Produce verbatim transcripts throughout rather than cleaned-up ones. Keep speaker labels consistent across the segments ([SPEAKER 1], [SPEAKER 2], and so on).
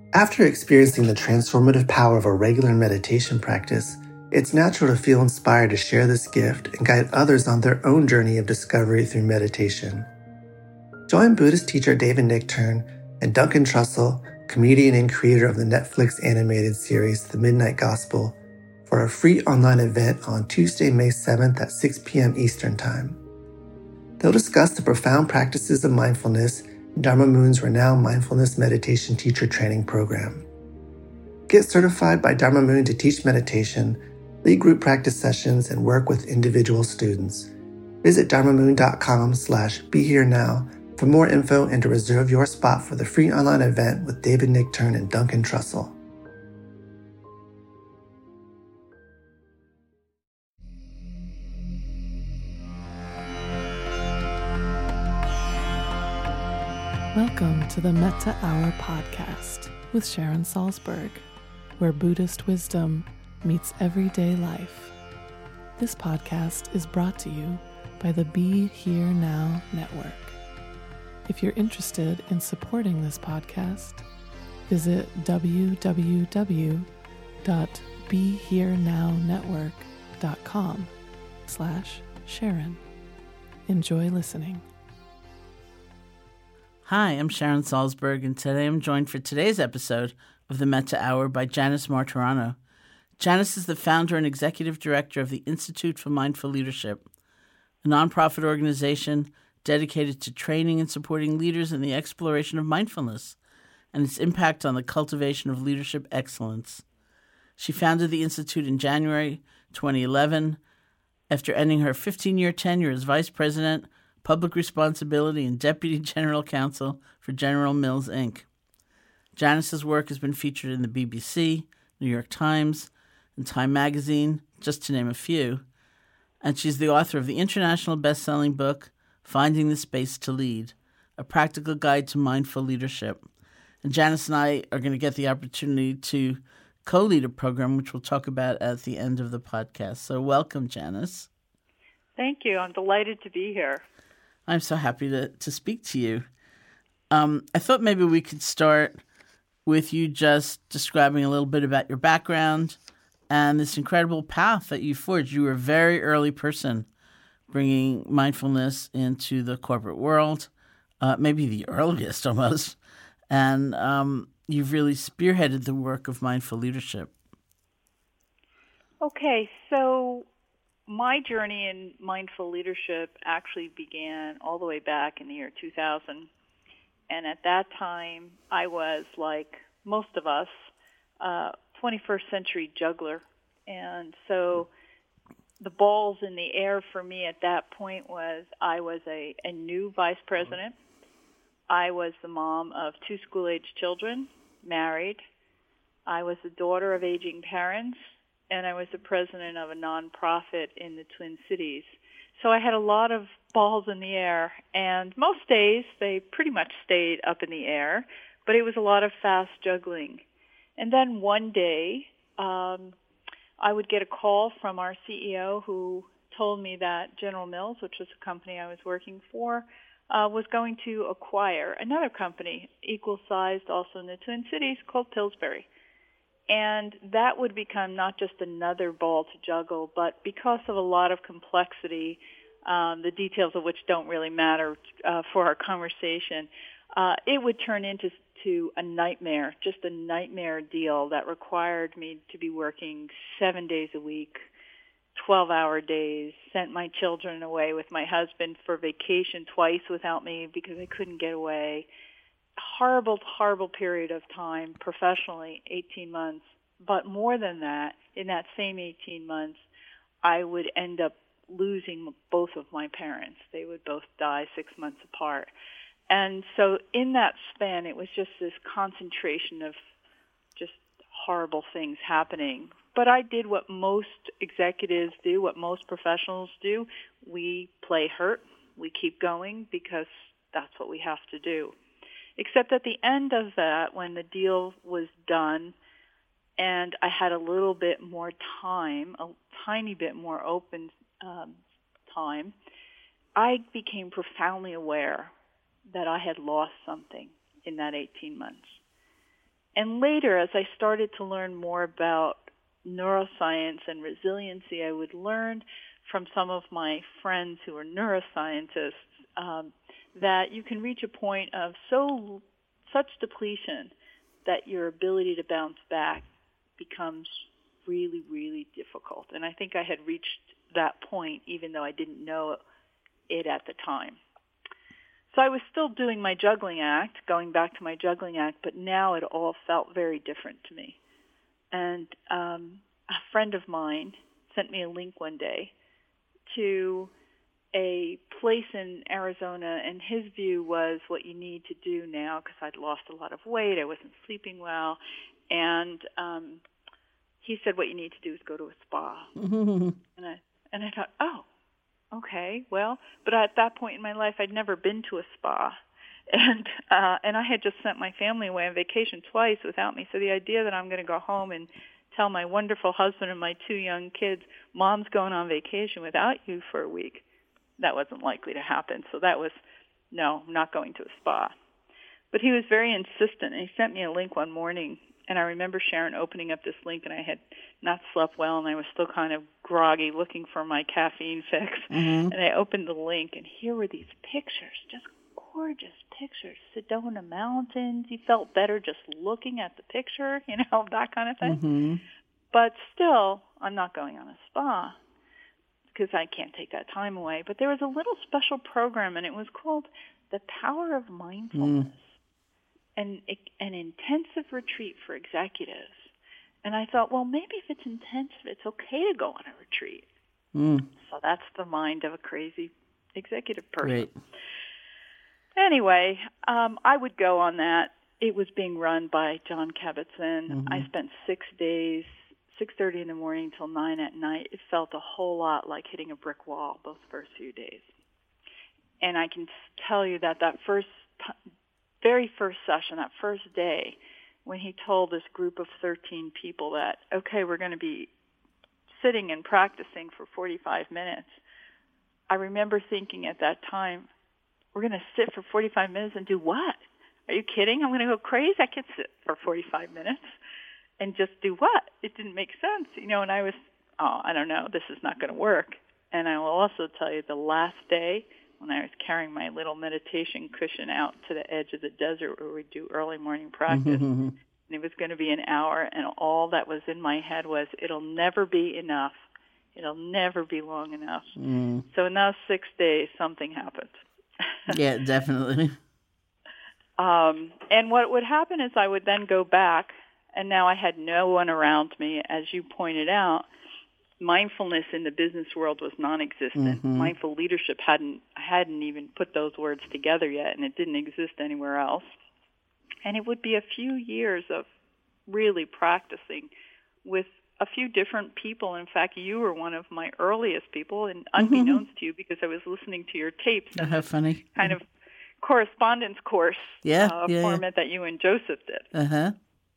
[SPEAKER 1] After experiencing the transformative power of a regular meditation practice, it's natural to feel inspired to share this gift and guide others on their own journey of discovery through meditation. Join Buddhist teacher David Nichtern and Duncan Trussell, comedian and creator of the Netflix animated series The Midnight Gospel, for a free online event on Tuesday, May seventh at six p.m. Eastern Time. They'll discuss the profound practices of mindfulness in Dharma Moon's renowned mindfulness meditation teacher training program. Get certified by Dharma Moon to teach meditation, lead group practice sessions, and work with individual students. Visit dharmamoon.com slash be here now for more info and to reserve your spot for the free online event with David Nichtern and Duncan Trussell.
[SPEAKER 2] Welcome to the Metta Hour podcast with Sharon Salzberg, where Buddhist wisdom meets everyday life. This podcast is brought to you by the Be Here Now Network. If you're interested in supporting this podcast, visit www.beherenownetwork.com slash Sharon. Enjoy listening.
[SPEAKER 3] Hi, I'm Sharon Salzberg, and today I'm joined for today's episode of the Metta Hour by Janice Martorano. Janice is the founder and executive director of the Institute for Mindful Leadership, a nonprofit organization dedicated to training and supporting leaders in the exploration of mindfulness and its impact on the cultivation of leadership excellence. She founded the Institute in January twenty eleven after ending her fifteen-year tenure as vice president, public responsibility, and deputy general counsel for General Mills, Incorporated. Janice's work has been featured in the B B C, New York Times, and Time Magazine, just to name a few, and she's the author of the international best-selling book, Finding the Space to Lead, a practical guide to mindful leadership. And Janice and I are going to get the opportunity to co-lead a program, which we'll talk about at the end of the podcast. So welcome, Janice.
[SPEAKER 4] Thank you. I'm delighted to be here.
[SPEAKER 3] I'm so happy to, to speak to you. Um, I thought maybe we could start with you just describing a little bit about your background and this incredible path that you forged. You were a very early person bringing mindfulness into the corporate world, uh, maybe the earliest almost, and um, you've really spearheaded the work of mindful leadership.
[SPEAKER 4] Okay, so my journey in mindful leadership actually began all the way back in the year two thousand. And at that time, I was, like most of us, uh, twenty-first century juggler. And so the balls in the air for me at that point was I was a, a new vice president. I was the mom of two school-age children, married. I was the daughter of aging parents. And I was the president of a nonprofit in the Twin Cities. So I had a lot of balls in the air, and most days they pretty much stayed up in the air, but it was a lot of fast juggling. And then one day, um, I would get a call from our C E O who told me that General Mills, which was a company I was working for, uh, was going to acquire another company equal-sized also in the Twin Cities called Pillsbury. And that would become not just another ball to juggle, but because of a lot of complexity, um, the details of which don't really matter uh, for our conversation, uh, it would turn into to a nightmare, just a nightmare deal that required me to be working seven days a week, twelve-hour days, sent my children away with my husband for vacation twice without me because I couldn't get away. Horrible, horrible period of time professionally, eighteen months. But more than that, in that same eighteen months, I would end up losing both of my parents. They would both die six months apart. And so in that span, it was just this concentration of just horrible things happening. But I did what most executives do, what most professionals do. We play hurt. We keep going because that's what we have to do. Except at the end of that, when the deal was done and I had a little bit more time, a tiny bit more open um, time, I became profoundly aware that I had lost something in that eighteen months. And later, as I started to learn more about neuroscience and resiliency, I would learn from some of my friends who are neuroscientists um, that you can reach a point of so such depletion that your ability to bounce back becomes really, really difficult. And I think I had reached that point even though I didn't know it at the time. So I was still doing my juggling act, going back to my juggling act, but now it all felt very different to me. And um, a friend of mine sent me a link one day to a place in Arizona, and his view was what you need to do now, because I'd lost a lot of weight, I wasn't sleeping well, and um, he said what you need to do is go to a spa. and I and I thought, oh, okay, well, but at that point in my life, I'd never been to a spa, and uh, and I had just sent my family away on vacation twice without me, so the idea that I'm going to go home and tell my wonderful husband and my two young kids, Mom's going on vacation without you for a week, that wasn't likely to happen. So that was, no, I'm not going to a spa. But he was very insistent, and he sent me a link one morning, and I remember Sharon opening up this link, and I had not slept well, and I was still kind of groggy looking for my caffeine fix. Mm-hmm. And I opened the link, and here were these pictures, just gorgeous pictures, Sedona Mountains. You felt better just looking at the picture, you know, that kind of thing. Mm-hmm. But still, I'm not going on a spa because I can't take that time away. But there was a little special program, and it was called The Power of Mindfulness, mm. and it, an intensive retreat for executives. And I thought, well, maybe if it's intensive, it's okay to go on a retreat. Mm. So that's the mind of a crazy executive person.
[SPEAKER 3] Great.
[SPEAKER 4] Anyway, um, I would go on that. It was being run by John Kabat-Zinn. Mm-hmm. I spent six days, six thirty in the morning till nine at night. It felt a whole lot like hitting a brick wall those first few days. And I can tell you that that first, very first session, that first day, when he told this group of thirteen people that, okay, we're going to be sitting and practicing for forty-five minutes, I remember thinking at that time, we're going to sit for forty-five minutes and do what? Are you kidding? I'm going to go crazy. I can't sit for forty-five minutes and just do what? It didn't make sense, you know, and I was, oh, I don't know, this is not going to work. And I will also tell you the last day when I was carrying my little meditation cushion out to the edge of the desert where we do early morning practice, mm-hmm. and it was going to be an hour, and all that was in my head was, it'll never be enough. It'll never be long enough. Mm. So in those six days, something happened.
[SPEAKER 3] Yeah, definitely.
[SPEAKER 4] Um, and what would happen is I would then go back, and now I had no one around me. As you pointed out, mindfulness in the business world was non-existent. Mm-hmm. Mindful leadership hadn't hadn't even put those words together yet, and it didn't exist anywhere else. And it would be a few years of really practicing with a few different people. In fact, you were one of my earliest people, and unbeknownst mm-hmm. to you, because I was listening to your tapes.
[SPEAKER 3] Oh, how funny.
[SPEAKER 4] Kind of correspondence course
[SPEAKER 3] yeah,
[SPEAKER 4] uh,
[SPEAKER 3] yeah,
[SPEAKER 4] format
[SPEAKER 3] yeah.
[SPEAKER 4] that you and Joseph did.
[SPEAKER 3] Uh-huh.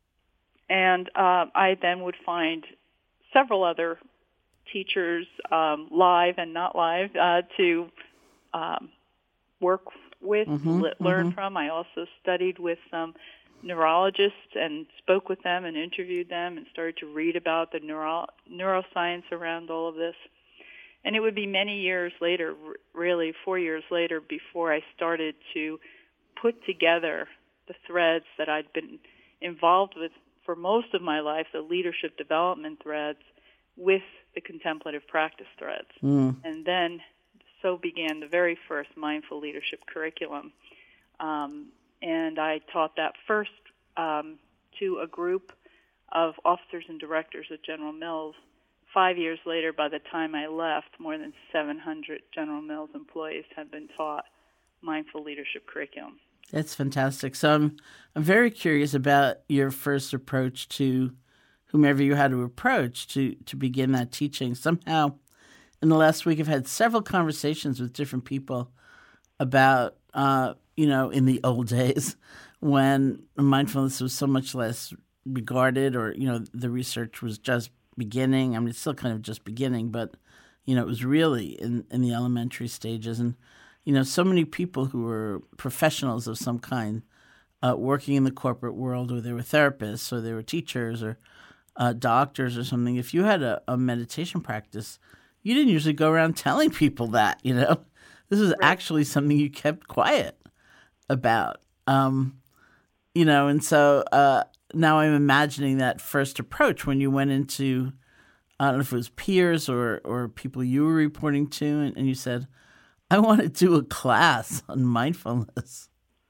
[SPEAKER 4] And uh, I then would find several other teachers, um, live and not live, uh, to um, work with, mm-hmm, le- learn mm-hmm. from. I also studied with some neurologists and spoke with them and interviewed them and started to read about the neuro- neuroscience around all of this. And it would be many years later, really four years later, before I started to put together the threads that I'd been involved with for most of my life, the leadership development threads, with the contemplative practice threads. Mm. And then so began the very first mindful leadership curriculum. Um, and I taught that first um, to a group of officers and directors at General Mills. Five years later, by the time I left, more than seven hundred General Mills employees had been taught mindful leadership curriculum.
[SPEAKER 3] That's fantastic. So I'm I'm very curious about your first approach to whomever you had to approach to, to begin that teaching. Somehow, in the last week, I've had several conversations with different people about, uh, you know, in the old days when mindfulness was so much less regarded, or, you know, the research was just beginning. I mean, it's still kind of just beginning, but, you know, it was really in, in the elementary stages. And, you know, so many people who were professionals of some kind uh, working in the corporate world, or they were therapists, or they were teachers, or uh, doctors, or something. If you had a, a meditation practice, you didn't usually go around telling people that. You know, this was
[SPEAKER 4] Right.
[SPEAKER 3] actually something you kept quiet about. Um, you know, and so uh, now I'm imagining that first approach when you went into, I don't know if it was peers or or people you were reporting to, and, and you said, I want to do a class on mindfulness.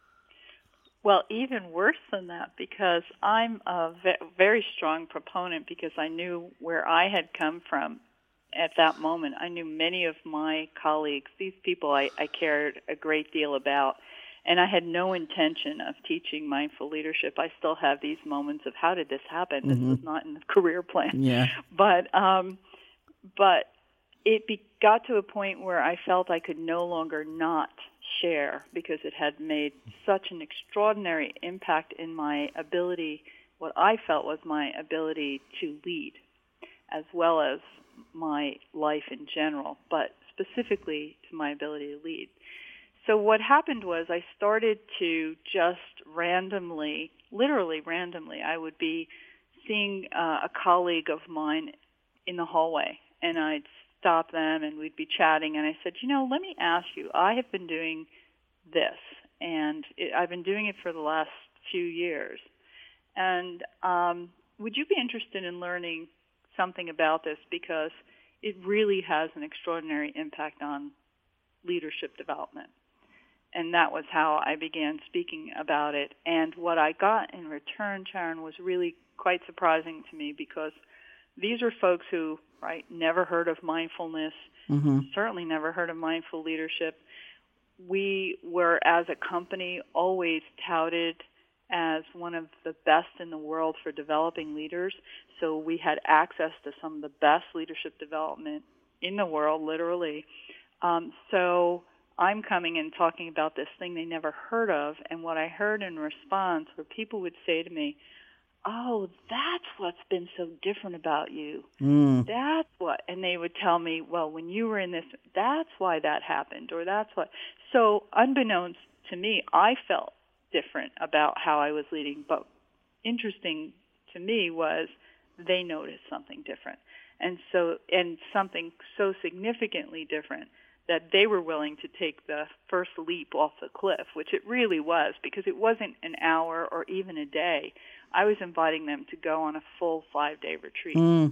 [SPEAKER 4] Well, even worse than that, because I'm a ve- very strong proponent, because I knew where I had come from at that moment. I knew many of my colleagues, these people I, I cared a great deal about, and I had no intention of teaching mindful leadership. I still have these moments of, how did this happen? This
[SPEAKER 3] Mhm.
[SPEAKER 4] was not in the career plan.
[SPEAKER 3] Yeah.
[SPEAKER 4] But um, but it be, got to a point where I felt I could no longer not share, because it had made such an extraordinary impact in my ability, what I felt was my ability to lead, as well as my life in general, but specifically to my ability to lead. So what happened was I started to just randomly, literally randomly, I would be seeing uh, a colleague of mine in the hallway, and I'd stop them and we'd be chatting, and I said, you know, let me ask you, I have been doing this, and it, I've been doing it for the last few years, and um, would you be interested in learning something about this, because it really has an extraordinary impact on leadership development. And that was how I began speaking about it. And what I got in return, Sharon, was really quite surprising to me, because these are folks who, right, never heard of mindfulness,
[SPEAKER 3] Mm-hmm.
[SPEAKER 4] certainly never heard of mindful leadership. We were, as a company, always touted as one of the best in the world for developing leaders. So we had access to some of the best leadership development in the world, literally. Um, so I'm coming and talking about this thing they never heard of, and what I heard in response were people would say to me, oh, that's what's been so different about you.
[SPEAKER 3] Mm.
[SPEAKER 4] That's what, and they would tell me, well, when you were in this, that's why that happened, or that's what. So unbeknownst to me, I felt different about how I was leading, but interesting to me was they noticed something different. And so, and something so significantly different that they were willing to take the first leap off the cliff, which it really was, because it wasn't an hour or even a day. I was inviting them to go on a full five-day retreat.
[SPEAKER 3] Mm.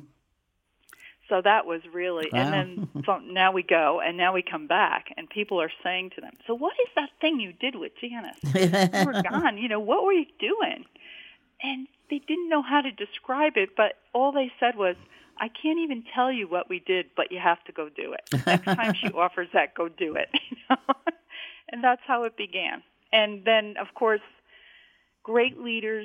[SPEAKER 4] So that was really,
[SPEAKER 3] Wow.
[SPEAKER 4] and then so now we go, and now we come back, and people are saying to them, so what is that thing you did with Janice? You were gone, you know, what were you doing? And they didn't know how to describe it, but all they said was, I can't even tell you what we did, but you have to go do it. Next time she offers that, go do it. You know? And that's how it began. And then, of course, great leaders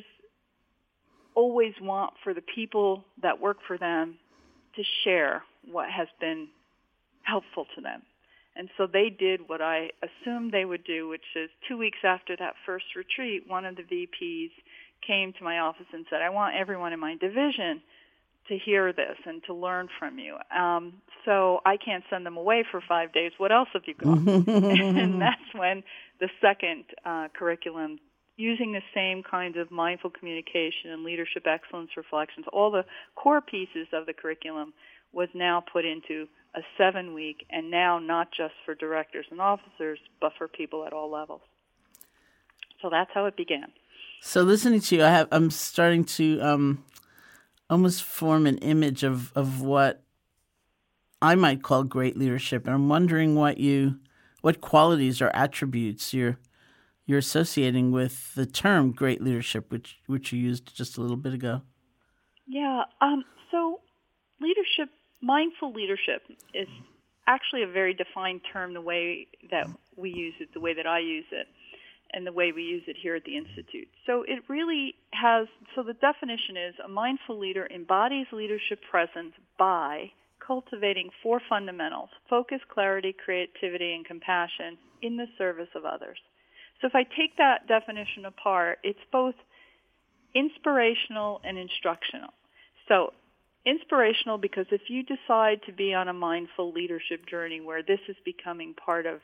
[SPEAKER 4] always want for the people that work for them to share what has been helpful to them. And so they did what I assumed they would do, which is two weeks after that first retreat, one of the V Ps came to my office and said, I want everyone in my division to hear this and to learn from you. Um, so I can't send them away for five days. What else have you got? And that's when the second uh, curriculum, using the same kinds of mindful communication and leadership excellence reflections, all the core pieces of the curriculum, was now put into a seven-week, and now not just for directors and officers, but for people at all levels. So that's how it began.
[SPEAKER 3] So listening to you, I have, I'm starting to um, almost form an image of, of what I might call great leadership, and I'm wondering what you, what qualities or attributes you're you're associating with the term great leadership, which which you used just a little bit ago.
[SPEAKER 4] Yeah. Um, so leadership, mindful leadership, is actually a very defined term, the way that we use it, the way that I use it, and the way we use it here at the Institute. So it really has, so the definition is, a mindful leader embodies leadership presence by cultivating four fundamentals: focus, clarity, creativity, and compassion in the service of others. So if I take that definition apart, it's both inspirational and instructional. So inspirational, because if you decide to be on a mindful leadership journey where this is becoming part of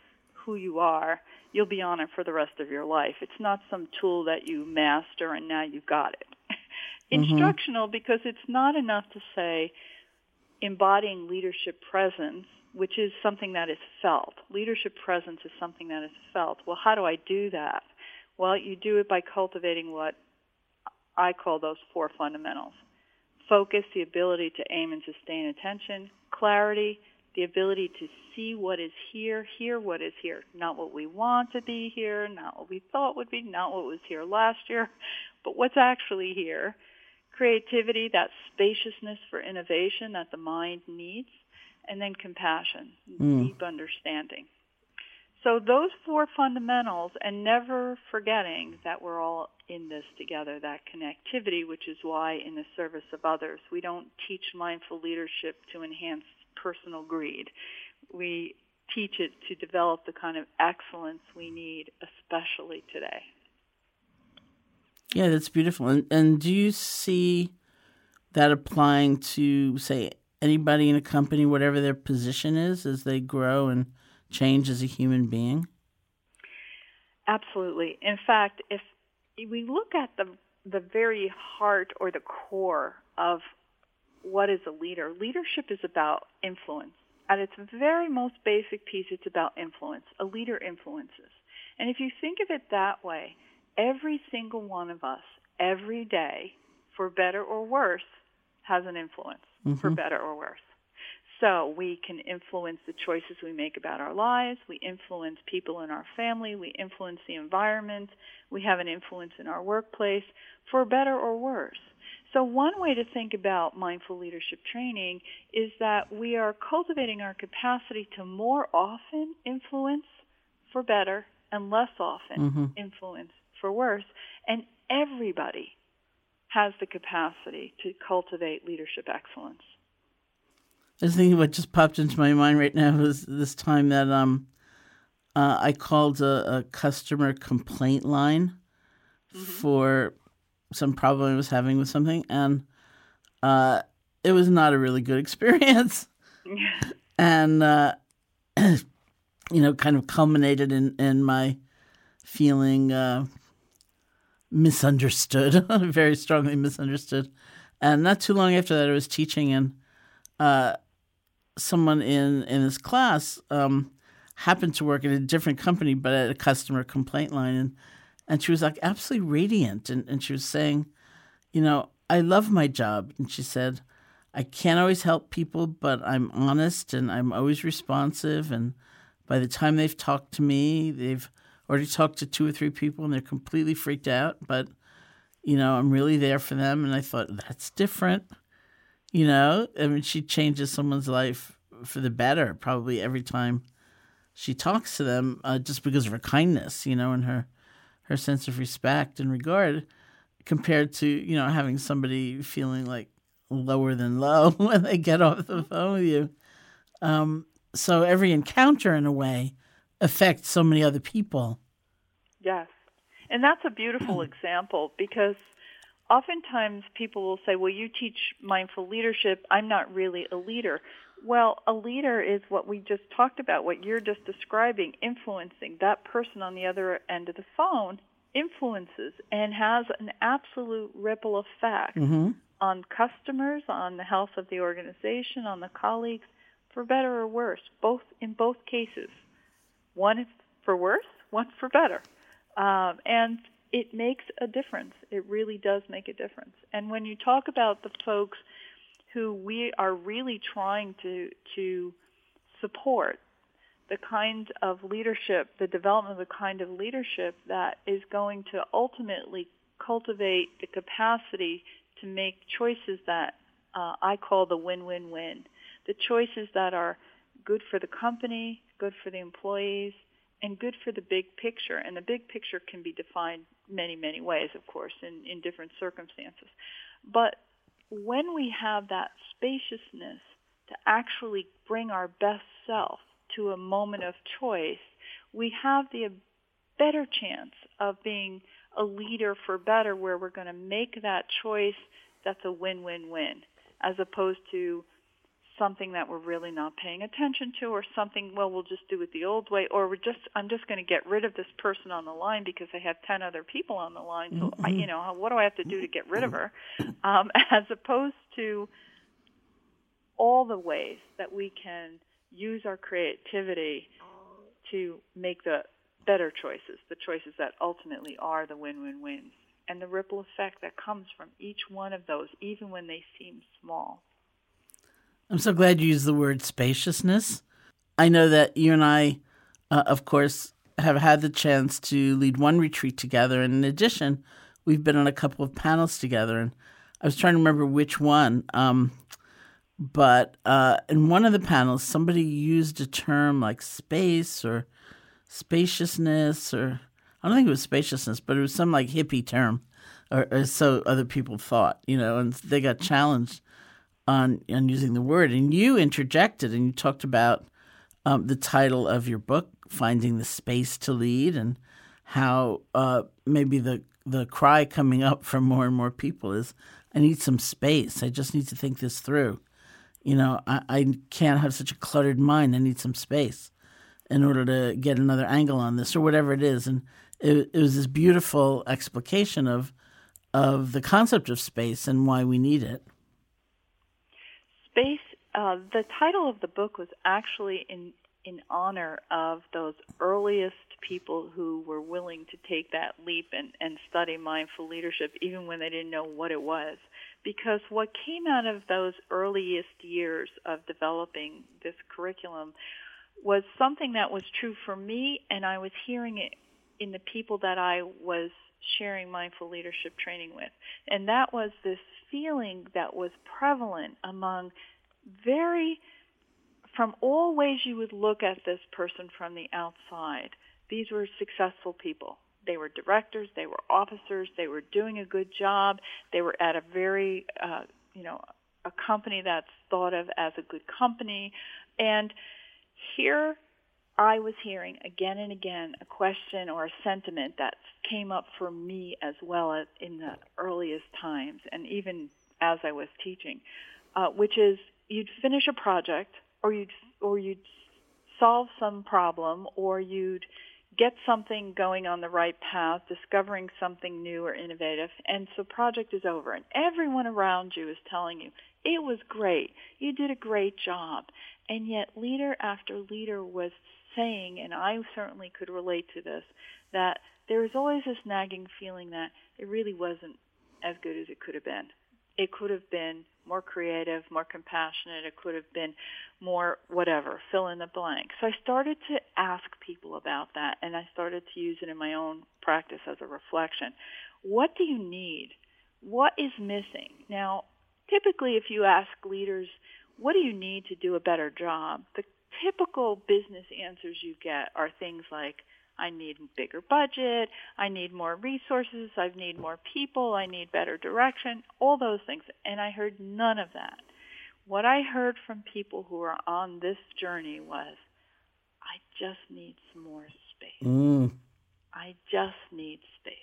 [SPEAKER 4] who you are, you'll be on it for the rest of your life. It's not some tool that you master and now you got it. Mm-hmm. Instructional, because it's not enough to say embodying leadership presence, which is something that is felt. Leadership presence is something that is felt. Well, how do I do that? Well, you do it by cultivating what I call those four fundamentals. Focus, the ability to aim and sustain attention. Clarity, the ability to see what is here, hear what is here. Not what we want to be here, not what we thought would be, not what was here last year, but what's actually here. Creativity, that spaciousness for innovation that the mind needs. And then compassion, mm. deep understanding. So those four fundamentals, and never forgetting that we're all in this together, that connectivity, which is why in the service of others, we don't teach mindful leadership to enhance personal greed. We teach it to develop the kind of excellence we need, especially today.
[SPEAKER 3] Yeah, that's beautiful. And, and do you see that applying to, say, anybody in a company, whatever their position is, as they grow and change as a human being?
[SPEAKER 4] Absolutely. In fact, if we look at the the very heart or the core of what is a leader, leadership is about influence. At its very most basic piece, it's about influence. A leader influences. And if you think of it that way, every single one of us, every day, for better or worse, has an influence. Mm-hmm. For better or worse. So we can influence the choices we make about our lives. We influence people in our family. We influence the environment. We have an influence in our workplace, for better or worse. So one way to think about mindful leadership training is that we are cultivating our capacity to more often influence for better and less often mm-hmm. influence for worse. And everybody has the capacity to cultivate leadership excellence.
[SPEAKER 3] I was thinking what just popped into my mind right now was this time that um, uh, I called a, a customer complaint line mm-hmm. for some problem I was having with something, and uh, it was not a really good experience. and, uh, you know, kind of culminated in, in my feeling uh, misunderstood, very strongly misunderstood. And not too long after that, I was teaching, and uh, someone in, in this class um, happened to work at a different company, but at a customer complaint line. And, and she was like absolutely radiant. And, and she was saying, you know, I love my job. And she said, I can't always help people, but I'm honest and I'm always responsive. And by the time they've talked to me, they've already talked to two or three people and they're completely freaked out. But, you know, I'm really there for them. And I thought, that's different. You know, I mean, she changes someone's life for the better probably every time she talks to them uh, just because of her kindness, you know, and her, her sense of respect and regard compared to, you know, having somebody feeling like lower than low when they get off the phone with you. Um, so every encounter in a way affects so many other people.
[SPEAKER 4] Yes. And that's a beautiful example because oftentimes people will say, well, you teach mindful leadership. I'm not really a leader. Well, a leader is what we just talked about, what you're just describing, influencing. That person on the other end of the phone influences and has an absolute ripple effect mm-hmm. on customers, on the health of the organization, on the colleagues, for better or worse, both in both cases. One for worse, one for better. Um, and it makes a difference. It really does make a difference. And when you talk about the folks who we are really trying to to support, the kind of leadership, the development of the kind of leadership that is going to ultimately cultivate the capacity to make choices that uh, I call the win-win-win. The choices that are good for the company, good for the employees, and good for the big picture. And the big picture can be defined many, many ways, of course, in, in different circumstances. But when we have that spaciousness to actually bring our best self to a moment of choice, we have the better chance of being a leader for better, where we're going to make that choice that's a win-win-win, as opposed to something that we're really not paying attention to, or something, well, we'll just do it the old way, or we're just, I'm just going to get rid of this person on the line because I have ten other people on the line, so, mm-hmm. I, you know, what do I have to do to get rid of her? Um, as opposed to all the ways that we can use our creativity to make the better choices, the choices that ultimately are the win-win-wins, and the ripple effect that comes from each one of those, even when they seem small.
[SPEAKER 3] I'm so glad you used the word spaciousness. I know that you and I, uh, of course, have had the chance to lead one retreat together, and in addition, we've been on a couple of panels together, and I was trying to remember which one, um, but uh, in one of the panels, somebody used a term like space or spaciousness, or I don't think it was spaciousness, but it was some like hippie term, or, or so other people thought, you know, and they got challenged on on using the word. And you interjected and you talked about um, the title of your book, Finding the Space to Lead, and how uh, maybe the, the cry coming up from more and more people is, I need some space. I just need to think this through. You know, I, I can't have such a cluttered mind. I need some space in order to get another angle on this, or whatever it is. And it, it was this beautiful explication of of the concept of space and why we need it.
[SPEAKER 4] Space, uh, the title of the book was actually in, in honor of those earliest people who were willing to take that leap and, and study mindful leadership, even when they didn't know what it was. Because what came out of those earliest years of developing this curriculum was something that was true for me, and I was hearing it in the people that I was sharing mindful leadership training with. And that was this feeling that was prevalent among very, from all ways you would look at this person from the outside. These were successful people. They were directors, they were officers, they were doing a good job, they were at a very, uh, you know, a company that's thought of as a good company. And here I was hearing again and again a question or a sentiment that came up for me as well as in the earliest times, and even as I was teaching, uh, which is you'd finish a project, or you'd or you'd solve some problem, or you'd get something going on the right path, discovering something new or innovative, and so project is over, and everyone around you is telling you, it was great, you did a great job, and yet leader after leader was saying, and I certainly could relate to this, that there was always this nagging feeling that it really wasn't as good as it could have been. It could have been more creative, more compassionate. It could have been more whatever, fill in the blank. So I started to ask people about that, and I started to use it in my own practice as a reflection. What do you need? What is missing? Now, typically if you ask leaders, what do you need to do a better job? The typical business answers you get are things like, I need a bigger budget, I need more resources, I need more people, I need better direction, all those things. And I heard none of that. What I heard from people who are on this journey was, I just need some more space.
[SPEAKER 3] Mm.
[SPEAKER 4] I just need space.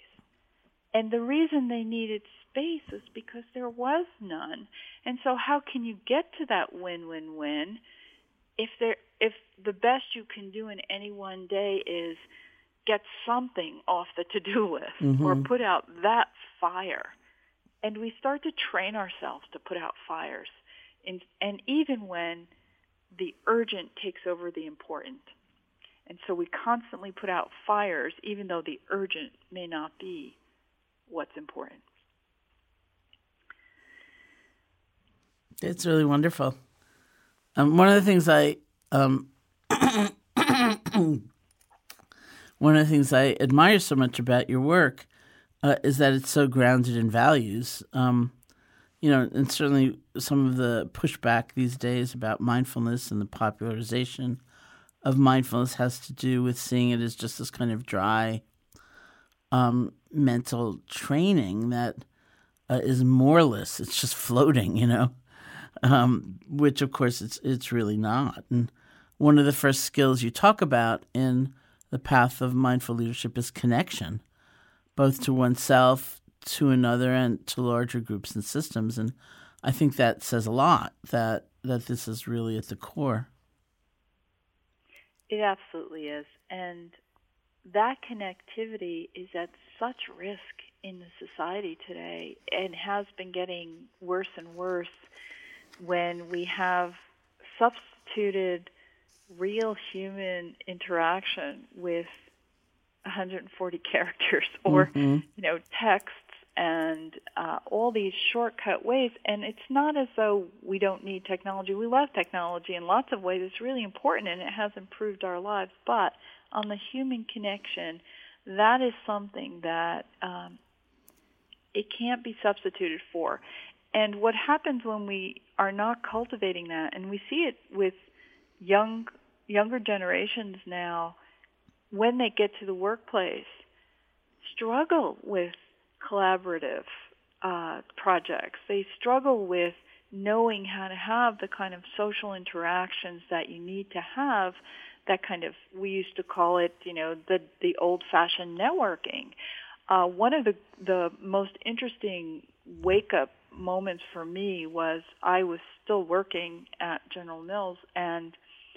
[SPEAKER 4] And the reason they needed space is because there was none. And so how can you get to that win-win-win if there if the best you can do in any one day is get something off the to-do list, mm-hmm. or put out that fire? And we start to train ourselves to put out fires, in, and even when the urgent takes over the important. And so we constantly put out fires, even though the urgent may not be what's important.
[SPEAKER 3] It's really wonderful. Um, one of the things I um, one of the things I admire so much about your work uh, is that it's so grounded in values. Um, you know, and certainly some of the pushback these days about mindfulness and the popularization of mindfulness has to do with seeing it as just this kind of dry um, mental training that uh, is moreless. It's just floating, you know. Um, which, of course, it's it's really not. And one of the first skills you talk about in the path of mindful leadership is connection, both to oneself, to another, and to larger groups and systems. And I think that says a lot, that that this is really at the core.
[SPEAKER 4] It absolutely is. And that connectivity is at such risk in the society today and has been getting worse and worse when we have substituted real human interaction with one hundred forty characters or, mm-hmm. you know, texts and uh, all these shortcut ways. And it's not as though we don't need technology. We love technology in lots of ways. It's really important and it has improved our lives. But on the human connection, that is something that um, it can't be substituted for. And what happens when we are not cultivating that, and we see it with young younger generations now, when they get to the workplace, struggle with collaborative uh, projects. They struggle with knowing how to have the kind of social interactions that you need to have, that kind of, we used to call it, you know, the, the old-fashioned networking. Uh, one of the, the most interesting wake-up moments for me was I was still working at General Mills, and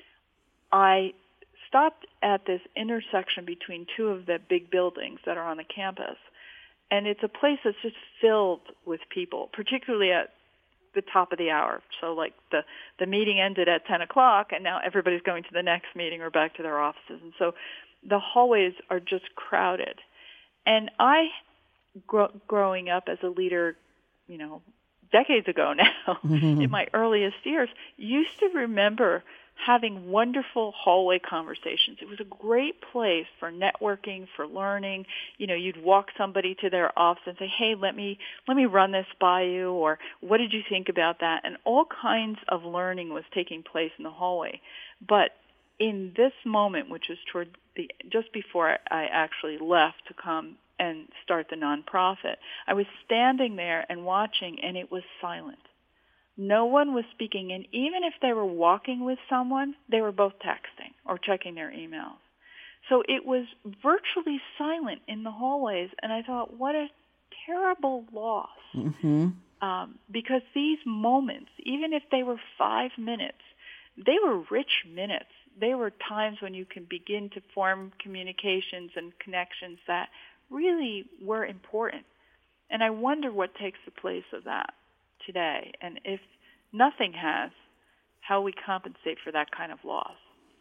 [SPEAKER 4] I stopped at this intersection between two of the big buildings that are on the campus. And it's a place that's just filled with people, particularly at the top of the hour. So like the, the meeting ended at ten o'clock, and now everybody's going to the next meeting or back to their offices. And so the hallways are just crowded. And I, gro- growing up as a leader, you know, decades ago now, mm-hmm. in my earliest years, used to remember having wonderful hallway conversations. It was a great place for networking, for learning. You know, you'd walk somebody to their office and say, hey, let me let me run this by you, or what did you think about that? And all kinds of learning was taking place in the hallway. But in this moment, which was toward the just before I actually left to come and start the nonprofit, I was standing there and watching, and it was silent. No one was speaking, and even if they were walking with someone, they were both texting or checking their emails. So it was virtually silent in the hallways, and I thought, what a terrible loss. Mm-hmm. Um, because these moments, even if they were five minutes, they were rich minutes. They were times when you can begin to form communications and connections that really were important. And I wonder what takes the place of that today, and if nothing has, how we compensate for that kind of loss.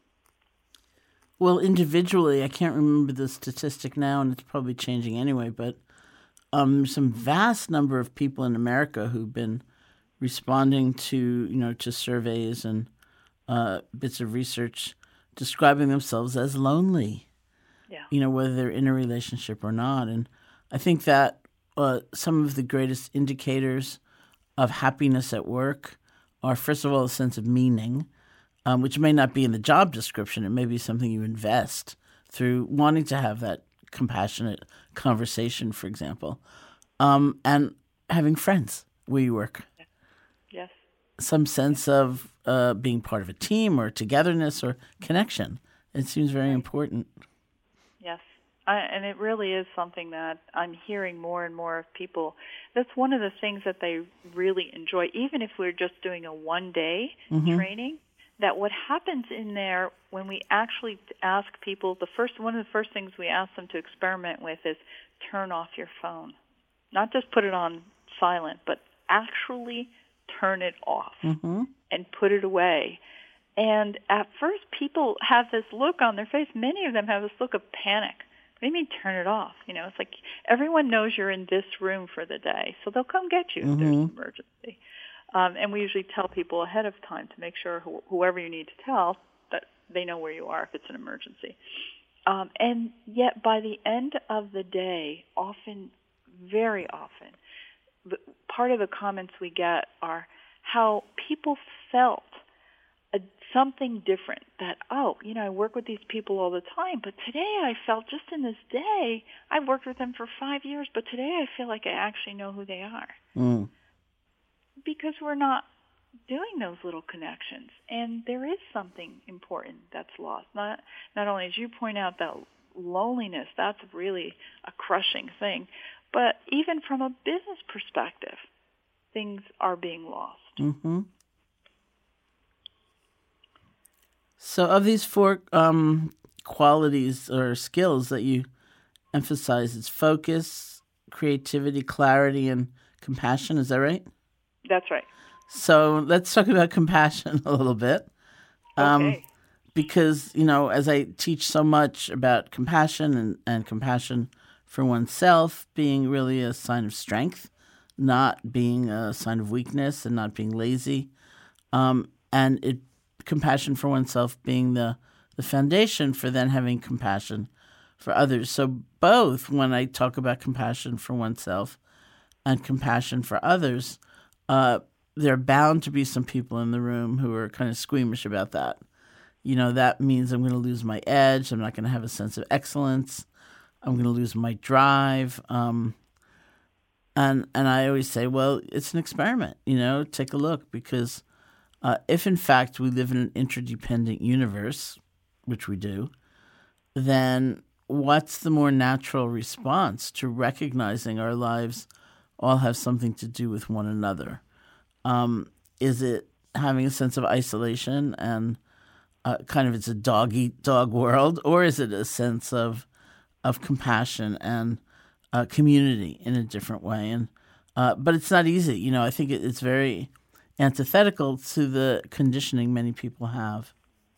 [SPEAKER 3] Well, individually, I can't remember the statistic now, and it's probably changing anyway, but um, some vast number of people in America who've been responding to, you know, to surveys and uh, bits of research describing themselves as lonely, yeah. you know, whether they're in a relationship or not. And I think that uh, some of the greatest indicators of happiness at work are, first of all, a sense of meaning, um, which may not be in the job description. It may be something you invest through wanting to have that compassionate conversation, for example, um, and having friends where you work.
[SPEAKER 4] Yes.
[SPEAKER 3] Some sense of uh, being part of a team or togetherness or connection. It seems very right. important.
[SPEAKER 4] Yes. I, and it really is something that I'm hearing more and more of people. That's one of the things that they really enjoy, even if we're just doing a one-day mm-hmm. training, that what happens in there when we actually ask people, the first one of the first things we ask them to experiment with is turn off your phone. Not just put it on silent, but actually turn it off mm-hmm. and put it away. And at first, people have this look on their face. Many of them have this look of panic. What do you mean turn it off? You know, it's like everyone knows you're in this room for the day, so they'll come get you mm-hmm. if there's an emergency. Um, and we usually tell people ahead of time to make sure wh- whoever you need to tell that they know where you are if it's an emergency. Um, and yet by the end of the day, often, very often, the, part of the comments we get are how people felt A, something different, that, oh, you know, I work with these people all the time, but today I felt just in this day, I've worked with them for five years, but today I feel like I actually know who they are. Mm. Because we're not doing those little connections. And there is something important that's lost. Not, not only, as you point out, that loneliness, that's really a crushing thing, but even from a business perspective, things are being lost.
[SPEAKER 3] Mm-hmm. So of these four um, qualities or skills that you emphasize, it's focus, creativity, clarity, and compassion. Is that right?
[SPEAKER 4] That's right.
[SPEAKER 3] So let's talk about compassion a little bit. Um,
[SPEAKER 4] Okay.
[SPEAKER 3] Because, you know, as I teach so much about compassion and, and compassion for oneself being really a sign of strength, not being a sign of weakness and not being lazy, um, and it compassion for oneself being the, the foundation for then having compassion for others. So both, when I talk about compassion for oneself and compassion for others, uh, there are bound to be some people in the room who are kind of squeamish about that. You know, that means I'm going to lose my edge. I'm not going to have a sense of excellence. I'm going to lose my drive. Um, and and I always say, well, it's an experiment, you know, take a look. Because uh, if, in fact, we live in an interdependent universe, which we do, then what's the more natural response to recognizing our lives all have something to do with one another? Um, is it having a sense of isolation and uh, kind of it's a dog-eat-dog world, or is it a sense of of compassion and uh, community in a different way? And uh, but it's not easy. You know, I think it, it's very antithetical to the conditioning many people have.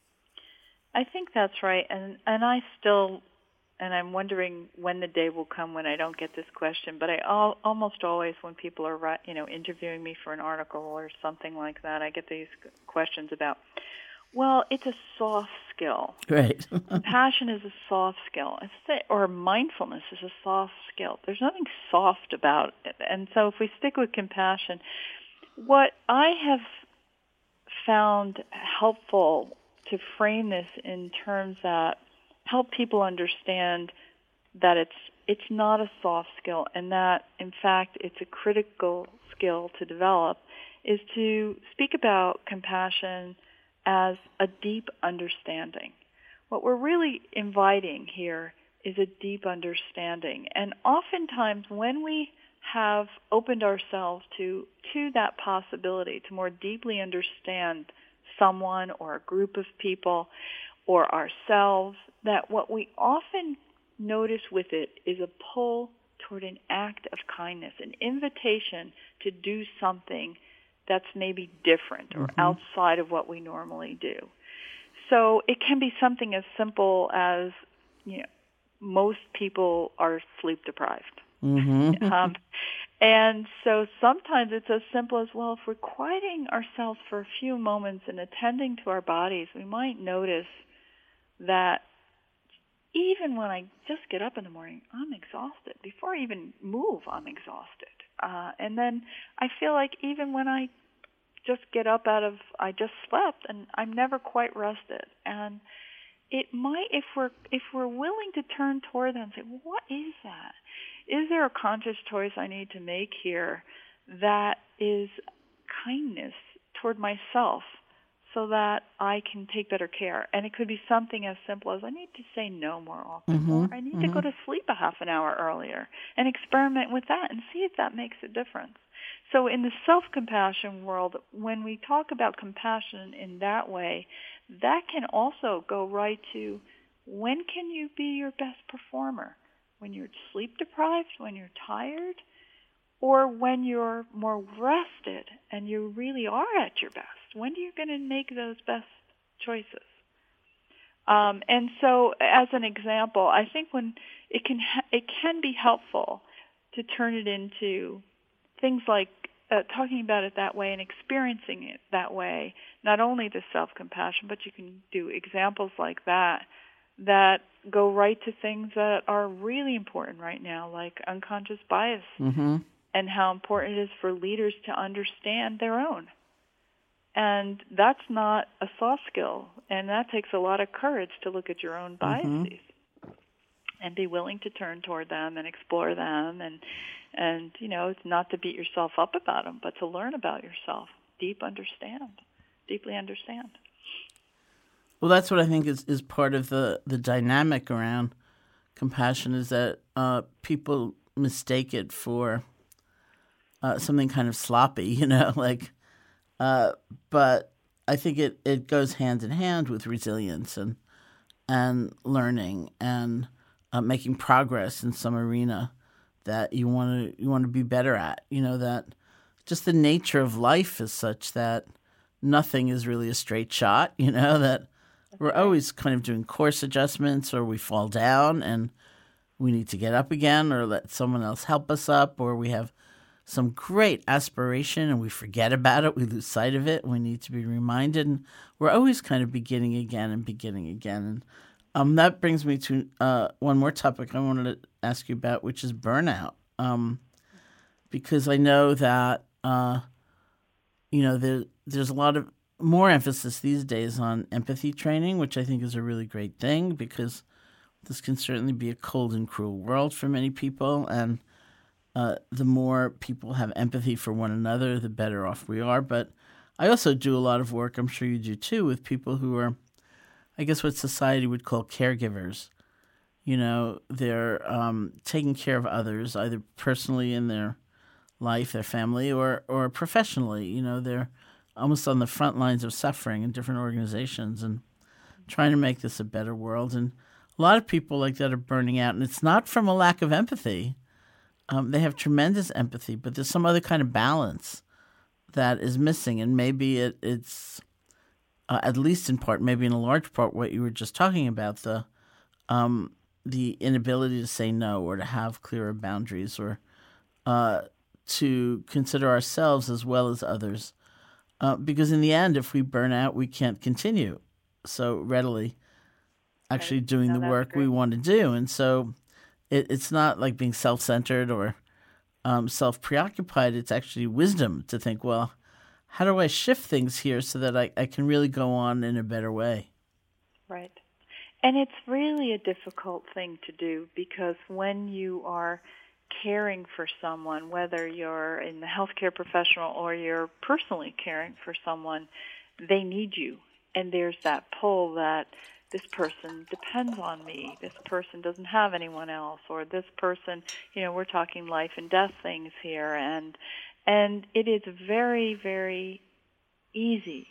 [SPEAKER 4] I think that's right, and and I still, and I'm wondering when the day will come when I don't get this question. But I al- almost always, when people are, you know, interviewing me for an article or something like that, I get these questions about, well, it's a soft skill.
[SPEAKER 3] Right.
[SPEAKER 4] Compassion is a soft skill, or mindfulness is a soft skill. There's nothing soft about it. And so if we stick with compassion, what I have found helpful to frame this in terms that help people understand that it's it's not a soft skill, and that, in fact, it's a critical skill to develop, is to speak about compassion as a deep understanding. What we're really inviting here is a deep understanding. And oftentimes when we have opened ourselves to, to that possibility to more deeply understand someone or a group of people or ourselves, that what we often notice with it is a pull toward an act of kindness, an invitation to do something that's maybe different or mm-hmm. outside of what we normally do. So it can be something as simple as, you know, most people are sleep deprived.
[SPEAKER 3] Mm-hmm.
[SPEAKER 4] um, and so sometimes it's as simple as, well, if we're quieting ourselves for a few moments and attending to our bodies, we might notice that even when I just get up in the morning, I'm exhausted. Before I even move, I'm exhausted. Uh, and then I feel like even when I just get up out of, I just slept, and I'm never quite rested. And it might, if we're if we're willing to turn toward them and say, well, what is that? Is there a conscious choice I need to make here that is kindness toward myself so that I can take better care? And it could be something as simple as, I need to say no more often,
[SPEAKER 3] mm-hmm.
[SPEAKER 4] or I need mm-hmm. to go to sleep a half an hour earlier, and experiment with that and see if that makes a difference. So in the self-compassion world, when we talk about compassion in that way, that can also go right to, when can you be your best performer? When you're sleep deprived, when you're tired, or when you're more rested and you really are at your best? When are you going to make those best choices? Um, and so, as an example, I think when it can ha- it can be helpful to turn it into things like uh, talking about it that way and experiencing it that way. Not only the self-compassion, but you can do examples like that that go right to things that are really important right now, like unconscious bias,
[SPEAKER 3] mm-hmm.
[SPEAKER 4] and how important it is for leaders to understand their own. And that's not a soft skill, and that takes a lot of courage to look at your own biases mm-hmm. and be willing to turn toward them and explore them, and, and you know, it's not to beat yourself up about them, but to learn about yourself, deep understand, deeply understand.
[SPEAKER 3] Well, that's what I think is, is part of the, the dynamic around compassion, is that uh, people mistake it for uh, something kind of sloppy, you know, like, uh, but I think it, it goes hand in hand with resilience and and learning and uh, making progress in some arena that you want to you want to be better at. You know, that just the nature of life is such that nothing is really a straight shot. You know, that we're always kind of doing course adjustments, or we fall down and we need to get up again, or let someone else help us up, or we have some great aspiration and we forget about it, we lose sight of it, and we need to be reminded. And we're always kind of beginning again and beginning again. And um, that brings me to uh, one more topic I wanted to ask you about, which is burnout. Um, because I know that, uh, you know, there, there's a lot of more emphasis these days on empathy training, which I think is a really great thing, because this can certainly be a cold and cruel world for many people. And Uh, the more people have empathy for one another, the better off we are. But I also do a lot of work, I'm sure you do too, with people who are, I guess what society would call caregivers. You know, they're um, taking care of others, either personally in their life, their family, or, or professionally. You know, they're almost on the front lines of suffering in different organizations and trying to make this a better world. And a lot of people like that are burning out, and it's not from a lack of empathy. Um, they have tremendous empathy, but there's some other kind of balance that is missing. And maybe it, it's, uh, at least in part, maybe in a large part, what you were just talking about, the um, the inability to say no, or to have clearer boundaries, or uh, to consider ourselves as well as others. Uh, because in the end, if we burn out, we can't continue so readily actually doing
[SPEAKER 4] no,
[SPEAKER 3] the work
[SPEAKER 4] great.
[SPEAKER 3] we want to do. And so It, it's not like being self-centered or um, self-preoccupied. It's actually wisdom to think, well, how do I shift things here so that I, I can really go on in a better way?
[SPEAKER 4] Right. And it's really a difficult thing to do, because when you are caring for someone, whether you're in the healthcare professional or you're personally caring for someone, they need you. And there's that pull that this person depends on me, this person doesn't have anyone else, or this person, you know, we're talking life and death things here. And and it is very, very easy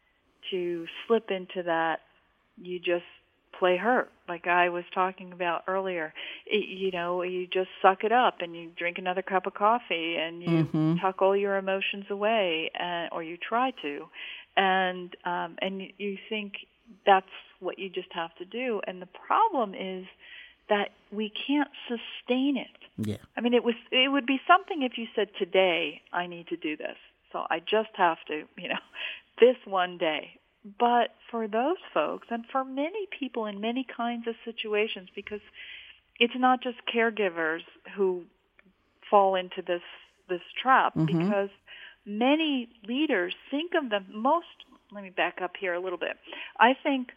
[SPEAKER 4] to slip into that. You just play hurt, like I was talking about earlier. It, you know, you just suck it up and you drink another cup of coffee and you
[SPEAKER 3] Mm-hmm.
[SPEAKER 4] tuck all your emotions away, and, or you try to. And um, and you think that's what you just have to do. And the problem is that we can't sustain it.
[SPEAKER 3] Yeah.
[SPEAKER 4] I mean, it was it would be something if you said, today I need to do this, so I just have to, you know, this one day. But for those folks, and for many people in many kinds of situations, because it's not just caregivers who fall into this this trap,
[SPEAKER 3] Mm-hmm.
[SPEAKER 4] because many leaders think of them most. Let me back up here a little bit. I think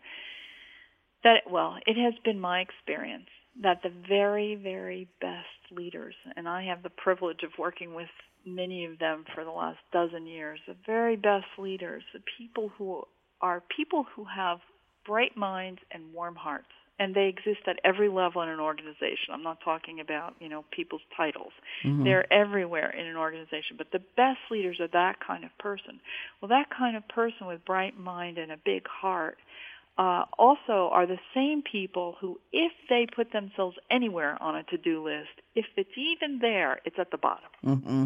[SPEAKER 4] that, well, it has been my experience that the very, very best leaders, and I have the privilege of working with many of them for the last dozen years, the very best leaders, the people who are people who have bright minds and warm hearts, and they exist at every level in an organization. I'm not talking about, you know, people's titles. Mm-hmm. They're everywhere in an organization, but the best leaders are that kind of person. Well, that kind of person with bright mind and a big heart uh, also are the same people who, if they put themselves anywhere on a to-do list, if it's even there, it's at the bottom.
[SPEAKER 3] Mm-hmm.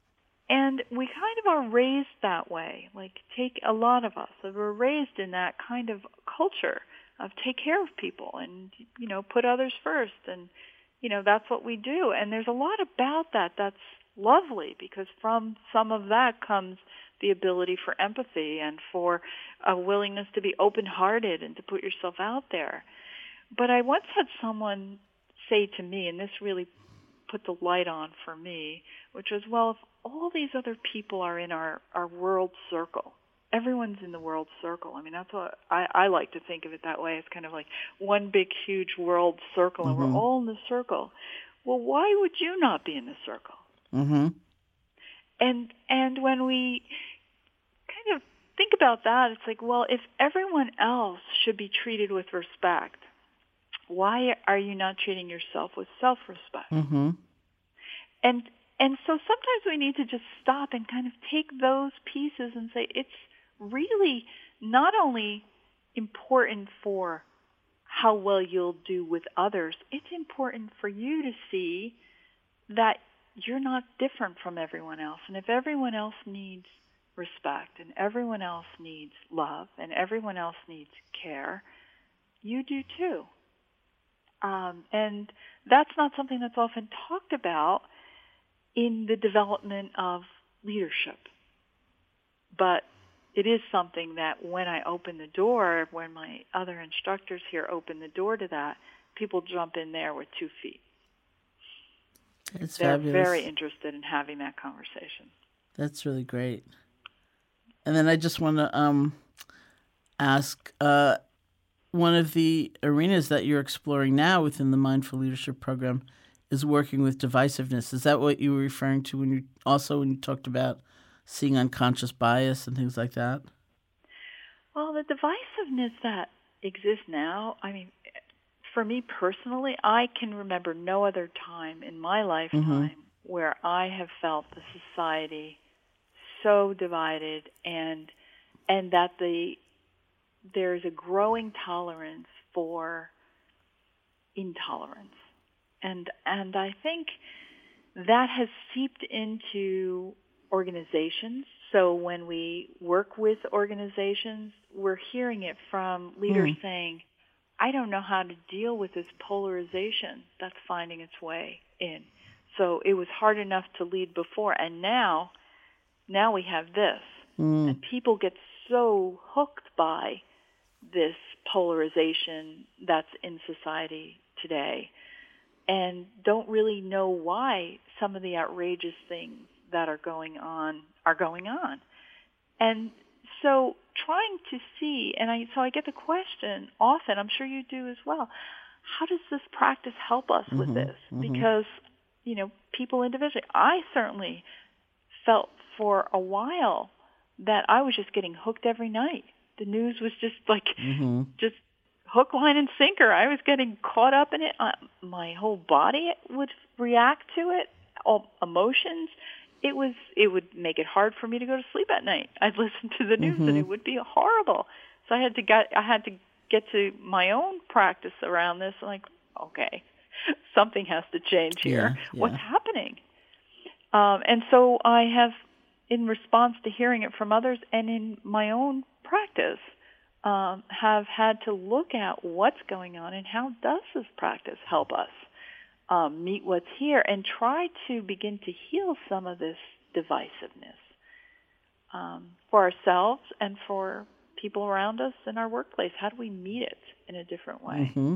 [SPEAKER 4] And we kind of are raised that way. Like, take a lot of us, we're raised in that kind of culture of take care of people and, you know, put others first. And, you know, that's what we do. And there's a lot about that that's lovely, because from some of that comes the ability for empathy and for a willingness to be open-hearted and to put yourself out there. But I once had someone say to me, and this really put the light on for me, which was, well, if all these other people are in our, our world circle, everyone's in the world circle. I mean, that's what I, I like to think of it that way. It's kind of like one big, huge world circle, mm-hmm. and we're all in the circle. Well, why would you not be in the circle?
[SPEAKER 3] Mm-hmm.
[SPEAKER 4] And and when we kind of think about that, it's like, well, if everyone else should be treated with respect, why are you not treating yourself with self-respect?
[SPEAKER 3] Mm-hmm.
[SPEAKER 4] And and so sometimes we need to just stop and kind of take those pieces and say, it's really not only important for how well you'll do with others, it's important for you to see that you're not different from everyone else. And if everyone else needs respect and everyone else needs love and everyone else needs care, you do too. Um, and that's not something that's often talked about in the development of leadership. But it is something that when I open the door, when my other instructors here open the door to that, people jump in there with two feet.
[SPEAKER 3] It's
[SPEAKER 4] They're
[SPEAKER 3] fabulous.
[SPEAKER 4] very interested in having that conversation.
[SPEAKER 3] That's really great. And then I just want to um, ask, uh, one of the arenas that you're exploring now within the Mindful Leadership Program is working with divisiveness. Is that what you were referring to when you also when you talked about seeing unconscious bias and things like that?
[SPEAKER 4] Well, the divisiveness that exists now, I mean, for me personally, I can remember no other time in my lifetime mm-hmm. where I have felt the society so divided and and that the there's a growing tolerance for intolerance. And and I think that has seeped into organizations. So when we work with organizations, we're hearing it from leaders mm. saying, I don't know how to deal with this polarization that's finding its way in. So it was hard enough to lead before, and now, now we have this. Mm. And people get so hooked by this polarization that's in society today and don't really know why some of the outrageous things that are going on are going on. And so trying to see, and I so I get the question often, I'm sure you do as well, how does this practice help us mm-hmm, with this? Mm-hmm. Because, you know, people individually, I certainly felt for a while that I was just getting hooked every night. The news was just like, mm-hmm. just hook, line, and sinker. I was getting caught up in it. Uh, my whole body would react to it, all emotions. It was. It would make it hard for me to go to sleep at night. I'd listen to the news, mm-hmm. and it would be horrible. So I had to get. I had to get to my own practice around this. Like, okay, something has to change here.
[SPEAKER 3] Yeah, yeah.
[SPEAKER 4] What's happening? Um, and so I have, in response to hearing it from others, and in my own practice, um, have had to look at what's going on and how does this practice help us um, meet what's here and try to begin to heal some of this divisiveness um, for ourselves and for people around us in our workplace. How do we meet it in a different way?
[SPEAKER 3] Mm-hmm.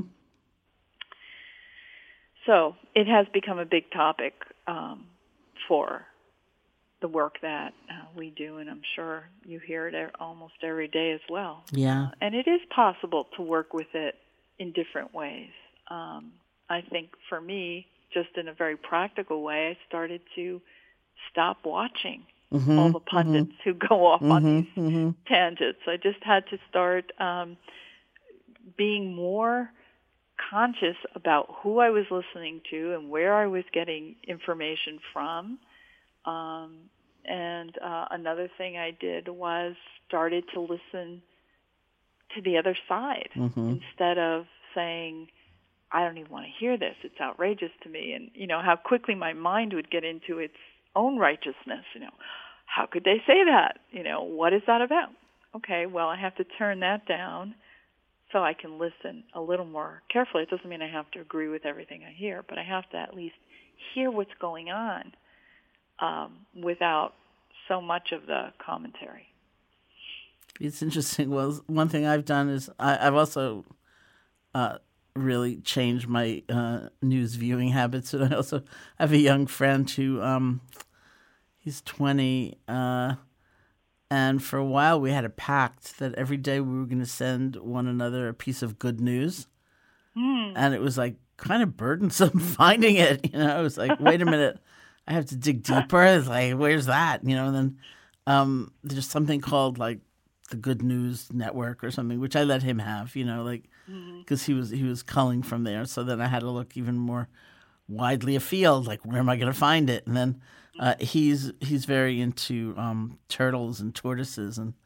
[SPEAKER 4] So it has become a big topic um, for the work that uh, we do, and I'm sure you hear it almost every day as well.
[SPEAKER 3] Yeah.
[SPEAKER 4] Uh, and it is possible to work with it in different ways. Um, I think for me, just in a very practical way, I started to stop watching mm-hmm, all the pundits mm-hmm. who go off mm-hmm, on these mm-hmm. tangents. I just had to start um, being more conscious about who I was listening to and where I was getting information from. Um, and uh, another thing I did was started to listen to the other side mm-hmm. instead of saying, I don't even want to hear this. It's outrageous to me. And, you know, how quickly my mind would get into its own righteousness. You know, how could they say that? You know, what is that about? Okay, well, I have to turn that down so I can listen a little more carefully. It doesn't mean I have to agree with everything I hear, but I have to at least hear what's going on um, without so much of the commentary.
[SPEAKER 3] It's interesting. Well, one thing I've done is I, I've also uh, really changed my uh, news viewing habits. And I also have a young friend who, um, he's twenty, uh, and for a while we had a pact that every day we were going to send one another a piece of good news. Mm. And it was like kind of burdensome finding it. You know, it was like, wait a minute, I have to dig deeper. It's like, where's that? You know, and then um, there's something called like the Good News Network or something, which I let him have, you know, like, because mm-hmm. he was he was culling from there. So then I had to look even more widely afield, like, where am I going to find it? And then uh, he's he's very into um, turtles and tortoises and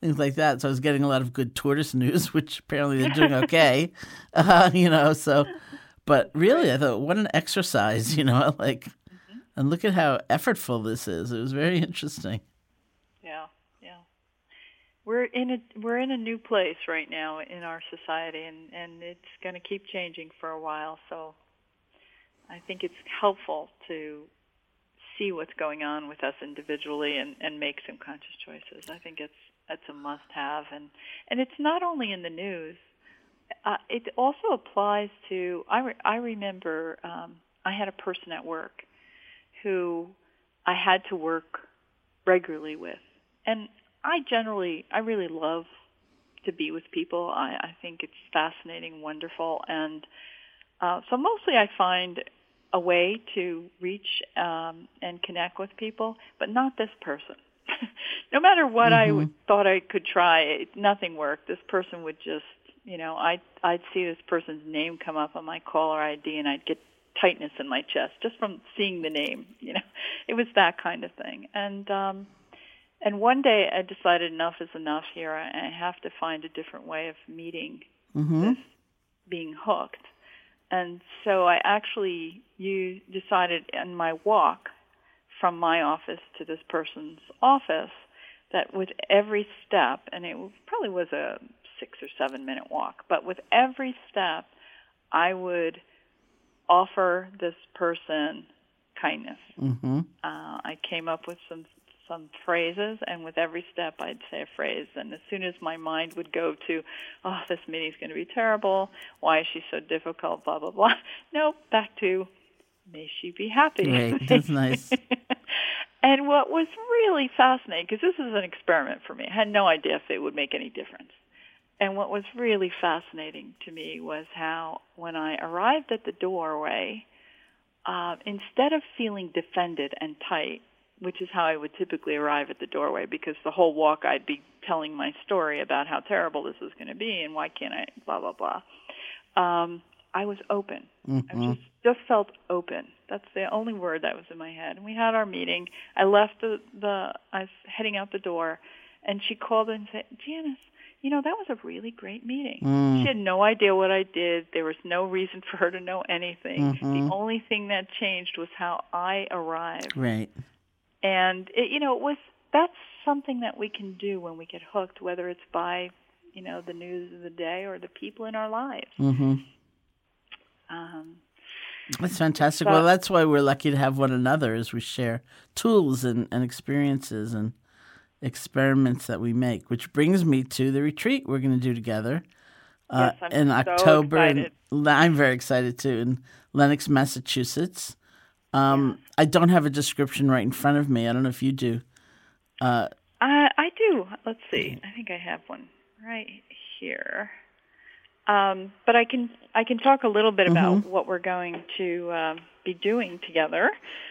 [SPEAKER 3] things like that. So I was getting a lot of good tortoise news, which apparently they're doing okay, uh, you know. So, but really, I thought, what an exercise, you know, like, mm-hmm. and look at how effortful this is. It was very interesting.
[SPEAKER 4] Yeah, yeah. We're in a we're in a new place right now in our society, and, and it's going to keep changing for a while. So I think it's helpful to see what's going on with us individually and, and make some conscious choices. I think it's it's a must-have, and and it's not only in the news. Uh, it also applies to. I re, I remember um, I had a person at work who I had to work regularly with, and I generally I really love to be with people. I, I think it's fascinating, wonderful, and uh, so mostly I find a way to reach um, and connect with people, but not this person. No matter what mm-hmm. I w- thought I could try, it, nothing worked. This person would just, you know, I'd, I'd see this person's name come up on my caller I D, and I'd get tightness in my chest just from seeing the name. You know, it was that kind of thing. And um, and one day I decided enough is enough here. I, I have to find a different way of meeting mm-hmm. this being hooked. And so I actually you decided in my walk from my office to this person's office that with every step, and it probably was a six or seven minute walk, but with every step, I would offer this person kindness. Mm-hmm. Uh, I came up with some some phrases, and with every step I'd say a phrase. And as soon as my mind would go to, oh, this meeting's going to be terrible, why is she so difficult, blah, blah, blah. Nope, back to, may she be happy.
[SPEAKER 3] Right, that's nice.
[SPEAKER 4] And what was really fascinating, because this is an experiment for me, I had no idea if it would make any difference. And what was really fascinating to me was how when I arrived at the doorway, uh, instead of feeling defended and tight, which is how I would typically arrive at the doorway, because the whole walk I'd be telling my story about how terrible this is going to be and why can't I, blah, blah, blah. Um, I was open. Mm-hmm. I just, just felt open. That's the only word that was in my head. And we had our meeting. I left the, the I was heading out the door, and she called and said, Janice, you know, that was a really great meeting. Mm. She had no idea what I did. There was no reason for her to know anything. Mm-hmm. The only thing that changed was how I arrived.
[SPEAKER 3] Right.
[SPEAKER 4] And, it, you know, it was that's something that we can do when we get hooked, whether it's by, you know, the news of the day or the people in our lives.
[SPEAKER 3] Mm-hmm. Um, that's fantastic. So, well, that's why we're lucky to have one another, as we share tools and, and experiences and experiments that we make, which brings me to the retreat we're going to do together uh,
[SPEAKER 4] yes, I'm
[SPEAKER 3] in
[SPEAKER 4] so
[SPEAKER 3] October.
[SPEAKER 4] Excited.
[SPEAKER 3] And I'm very excited, too, in Lenox, Massachusetts. Um, yeah. I don't have a description right in front of me. I don't know if you do. Uh,
[SPEAKER 4] I, I do. Let's see. I think I have one right here. Um, but I can I can talk a little bit mm-hmm. about what we're going to uh, be doing together,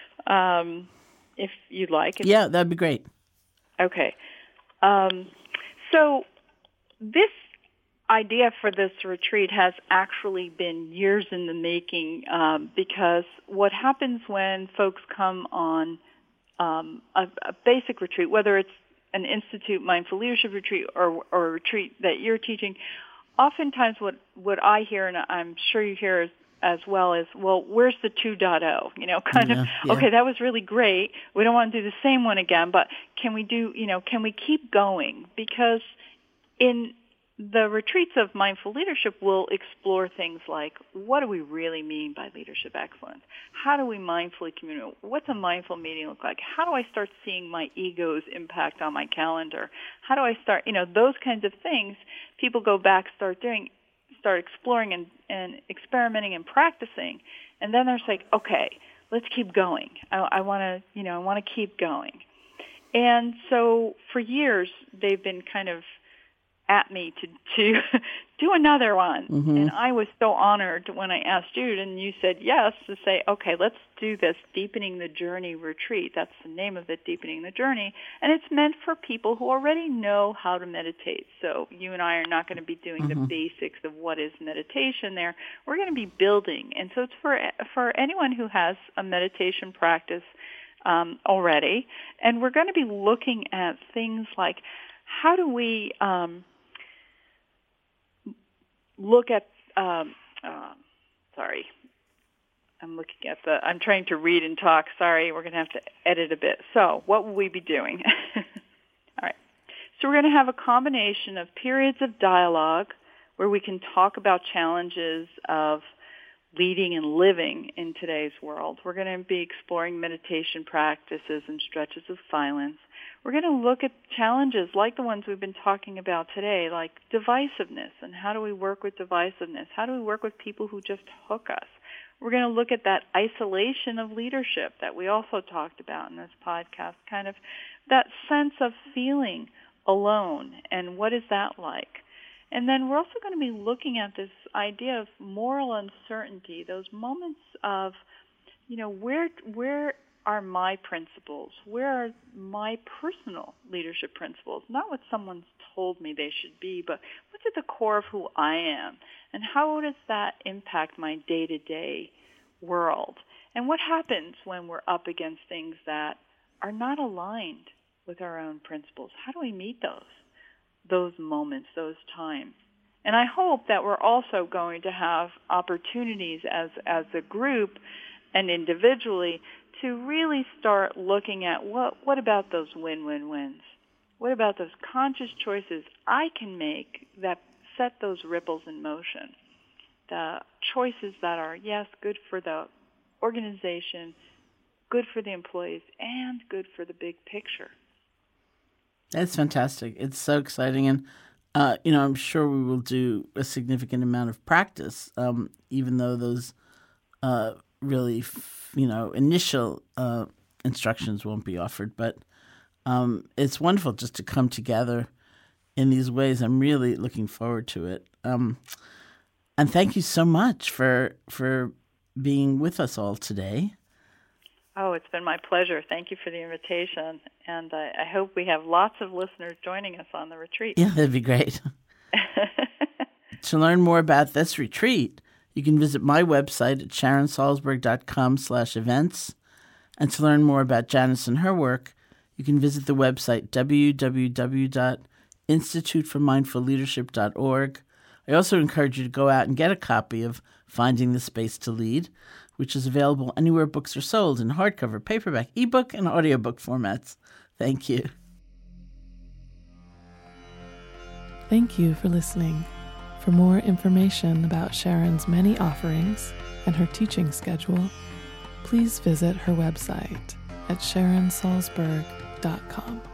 [SPEAKER 4] um, if you'd like. If,
[SPEAKER 3] yeah, that'd be great.
[SPEAKER 4] Okay. Um, so this idea for this retreat has actually been years in the making, um, because what happens when folks come on um, a, a basic retreat, whether it's an Institute Mindful Leadership retreat or, or a retreat that you're teaching, oftentimes what, what I hear, and I'm sure you hear as, as well, is, well, where's the two point oh? You know, kind yeah, of, yeah. okay, that was really great. We don't want to do the same one again, but can we do, you know, can we keep going? Because in the retreats of mindful leadership will explore things like, what do we really mean by leadership excellence? How do we mindfully communicate? What's a mindful meeting look like? How do I start seeing my ego's impact on my calendar? How do I start, you know, those kinds of things people go back, start doing, start exploring and, and experimenting and practicing. And then there's like, okay, let's keep going. I, I want to, you know, I want to keep going. And so for years, they've been kind of at me to, to do another one. Mm-hmm. And I was so honored when I asked you, and you said yes, to say, okay, let's do this Deepening the Journey retreat. That's the name of it, Deepening the Journey. And it's meant for people who already know how to meditate. So you and I are not going to be doing mm-hmm. the basics of what is meditation there. We're going to be building. And so it's for for anyone who has a meditation practice um, already. And we're going to be looking at things like, how do we um, look at, um, uh, sorry, I'm looking at the, I'm trying to read and talk. Sorry, we're going to have to edit a bit. So what will we be doing? All right. So we're going to have a combination of periods of dialogue where we can talk about challenges of leading and living in today's world. We're going to be exploring meditation practices and stretches of silence. We're going to look at challenges like the ones we've been talking about today, like divisiveness, and how do we work with divisiveness? How do we work with people who just hook us? We're going to look at that isolation of leadership that we also talked about in this podcast, kind of that sense of feeling alone, and what is that like? And then we're also going to be looking at this idea of moral uncertainty, those moments of, you know, where where are my principles? Where are my personal leadership principles? Not what someone's told me they should be, but what's at the core of who I am? And how does that impact my day-to-day world? And what happens when we're up against things that are not aligned with our own principles? How do we meet those, those moments, those times? And I hope that we're also going to have opportunities as, as a group and individually to really start looking at what, what about those win-win-wins? What about those conscious choices I can make that set those ripples in motion? The choices that are, yes, good for the organization, good for the employees, and good for the big picture.
[SPEAKER 3] That's fantastic. It's so exciting. And, uh, you know, I'm sure we will do a significant amount of practice, um, even though those uh, really, f- you know, initial uh, instructions won't be offered. But um, it's wonderful just to come together in these ways. I'm really looking forward to it. Um, and thank you so much for for being with us all today.
[SPEAKER 4] Oh, it's been my pleasure. Thank you for the invitation. And I, I hope we have lots of listeners joining us on the retreat.
[SPEAKER 3] Yeah, that'd be great. To learn more about this retreat, you can visit my website at sharon salzberg dot com slash events. And to learn more about Janice and her work, you can visit the website w w w dot institute for mindful leadership dot org. I also encourage you to go out and get a copy of Finding the Space to Lead, which is available anywhere books are sold in hardcover, paperback, ebook, and audiobook formats. Thank you.
[SPEAKER 2] Thank you for listening. For more information about Sharon's many offerings and her teaching schedule, please visit her website at sharon salzberg dot com.